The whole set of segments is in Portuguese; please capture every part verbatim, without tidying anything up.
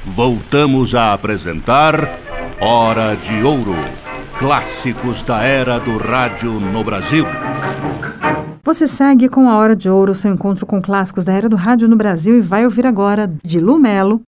voltamos a apresentar Hora de Ouro, clássicos da era do rádio no Brasil. Você segue com a Hora de Ouro, seu encontro com clássicos da era do rádio no Brasil, e vai ouvir agora de Lu Melo.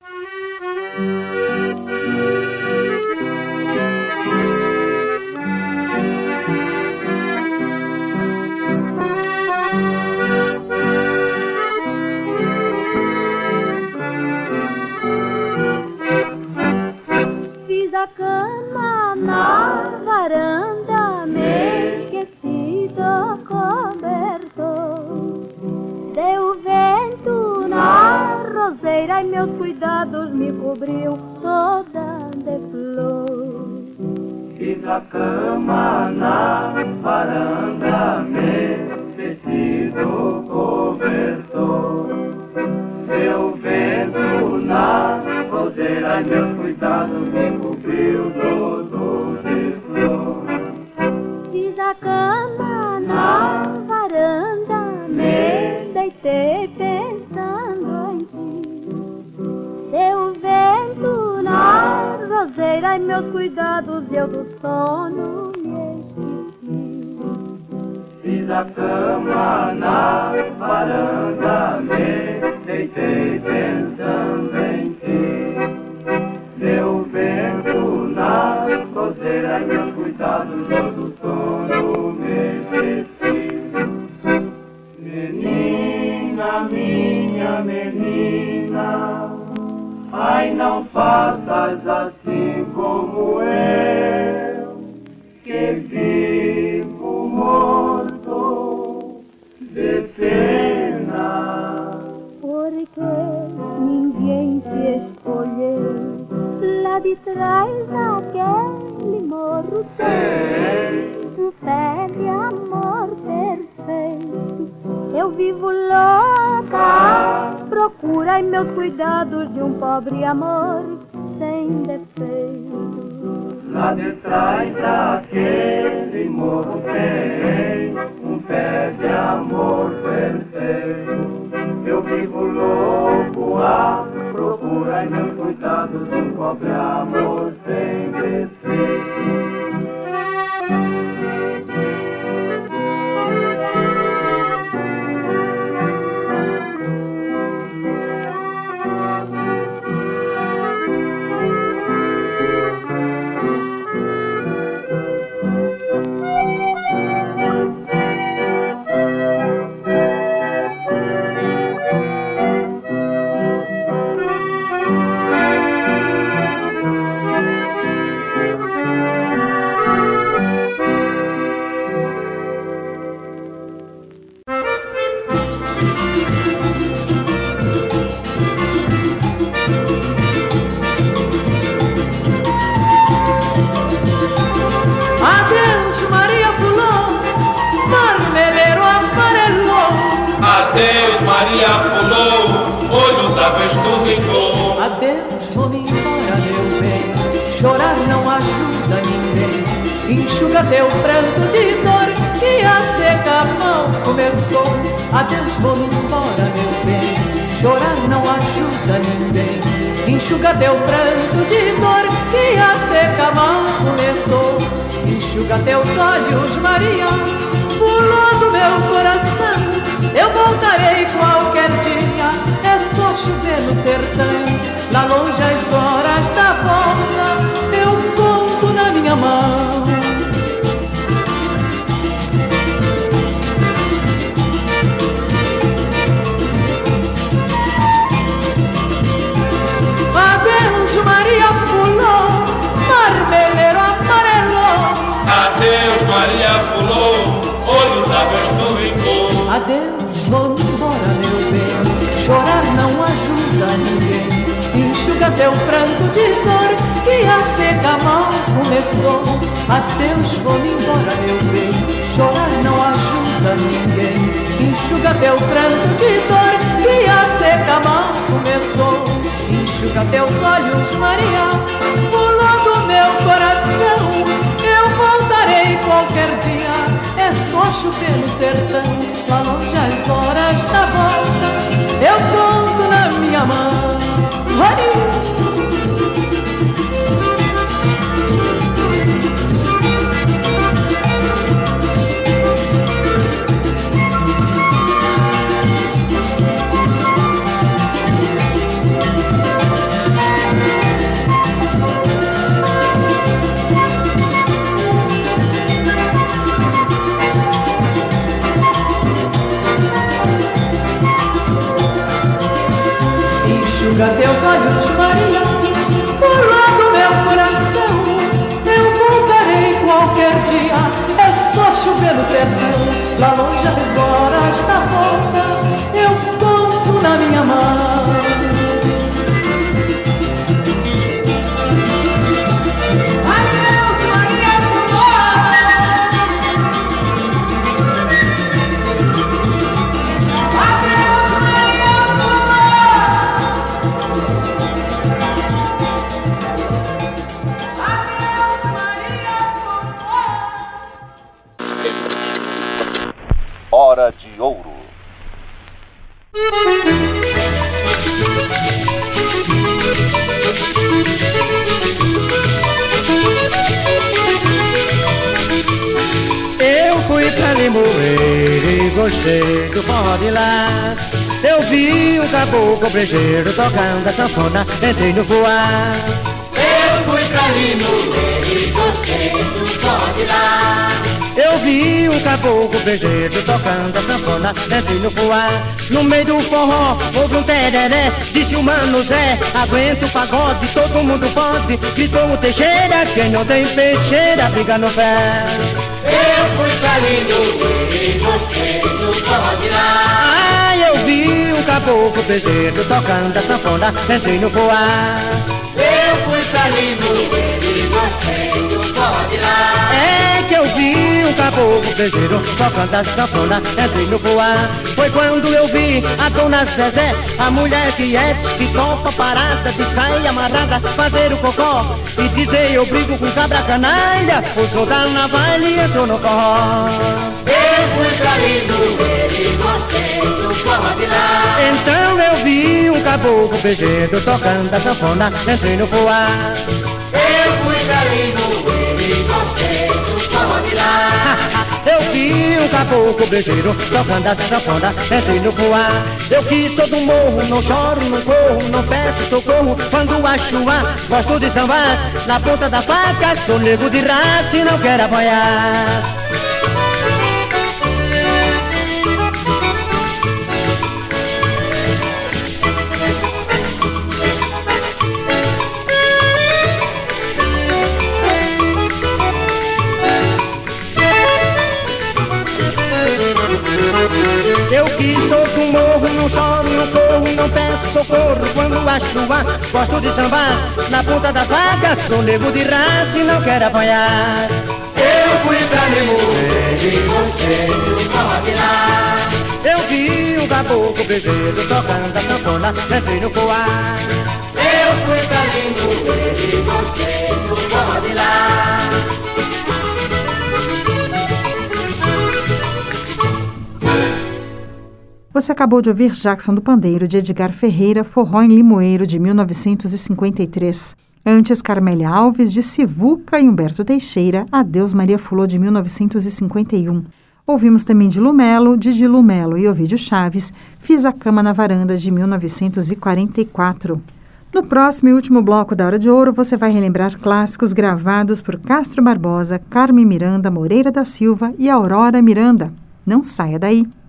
Fiz a cama na varanda, me esqueci do cobertor. Deu vento na roseira e meus cuidados me cobriu toda de flor. Fiz a cama na varanda, me esqueci do cobertor. Deu vento na roseira e meus cuidados me cobriu todo de flor. Fiz a cama na varanda, me deitei pensando em ti. Deu vento na roseira e meus cuidados eu do sono me esqueci. Fiz a cama na varanda, me deitei pensando em ti. Deu vento na roseira e meus cuidados eu do sono me esqueci. Menina, minha menina, ai não faças assim como eu, que vivo morto de pena. Porque ninguém te escolheu lá de trás daquele morro. Ei, Um pé de amor perfeito. Eu vivo louca, procura em meus cuidados de um pobre amor sem defeito. lá de trás daquele morro tem um pé de amor perfeito. Eu vivo louco à procura em meus cuidados de um pobre amor sem defeito. Adeus, vou-me embora, meu bem. Chorar não ajuda ninguém. Enxuga teu pranto de dor, que a seca-mão começou. Adeus, vou-me embora, meu bem. Chorar não ajuda ninguém. Enxuga teu pranto de dor, que a seca-mão começou. Enxuga teus olhos, Maria, pulou do meu coração. Eu voltarei qualquer dia, é só chover no sertão. Lá longe as horas da volta, eu conto na minha mão. Adeus, Maria pulou, marmeleiro amarelou. Adeus, Maria pulou, olho d'água esturricou. Adeus, vou embora, meu bem. Chorar não ajuda ninguém. Enxuga teu pranto de dor, que a seca-mão começou. Adeus, vou-me embora, meu bem. Chorar não ajuda ninguém. Enxuga teu pranto de dor, que a seca-mão começou. Enxuga teus olhos, Maria, pulou do meu coração. Eu voltarei qualquer dia, é só chover no sertão. Lá longe as horas da volta, eu conto na minha mão. Honey. enxuga teus olhos, Maria, furou do meu coração. Eu voltarei qualquer dia, é só chover no sertão. Lá longe agora está volta, eu conto na minha mão. Hora de Ouro. Eu fui pra Limoeiro e gostei do forró de lá. Eu vi um caboclo brejeiro tocando a sanfona, entrei no voar. Eu fui pra Limoeiro e gostei do forró de lá. Eu vi um caboclo brejeiro tocando a sanfona, entrei no voar. No meio do forró houve um tereré, disse o Mano Zé, aguenta o pagode, todo mundo pode. Gritou o Teixeira, quem não tem peixeira, briga no pé. Eu fui pra Limoeiro e gostei do forró de lá. Ah, eu vi um caboclo brejeiro tocando a sanfona, entrei no voar. Eu fui pra Limoeiro e gostei do forró de lá. É que eu vi um caboclo brejeiro tocando a sanfona, entrei no voar. Foi quando eu vi a dona Zezé, a mulher que é que topa parada, de saia amarrada, fazer o cocó e dizer eu brigo com cabra canalha. O som da navalha entrou no forró. Eu fui pra Limoeiro e gostei do forró de lá. Então eu vi um caboclo brejeiro tocando a sanfona, entrei no voar. Eu fui pra Limoeiro e gostei do forró de lá. Eu vi um caboclo brejeiro tocando a sanfona, entrei no voar. Eu que sou do morro, não choro, não corro, não peço socorro. Quando acho ar, gosto de sambar. Na ponta da faca, sou nego de raça e não quero apoiar. Eu que sou do morro, não choro, não corro, não peço socorro. Quando acho ar, gosto de sambar. Na ponta da faca, sou nego de raça e não quero apanhar. Eu fui pra Limoeiro e gostei do forró de lá. Eu vi um caboclo brejeiro tocando a sanfona, entrei no voar. Eu fui pra Limoeiro e gostei do forró de lá. Você acabou de ouvir Jackson do Pandeiro, de Edgar Ferreira, Forró em Limoeiro, de mil novecentos e cinquenta e três. Antes, Carmélia Alves, de Sivuca, e Humberto Teixeira, Adeus Maria Fulô, de mil novecentos e cinquenta e um. Ouvimos também de Lumelo, de Dilu Melo e Ovídio Chaves, Fiz a Cama na Varanda, de mil novecentos e quarenta e quatro. No próximo e último bloco da Hora de Ouro, você vai relembrar clássicos gravados por Castro Barbosa, Carmen Miranda, Moreira da Silva e Aurora Miranda. Não saia daí!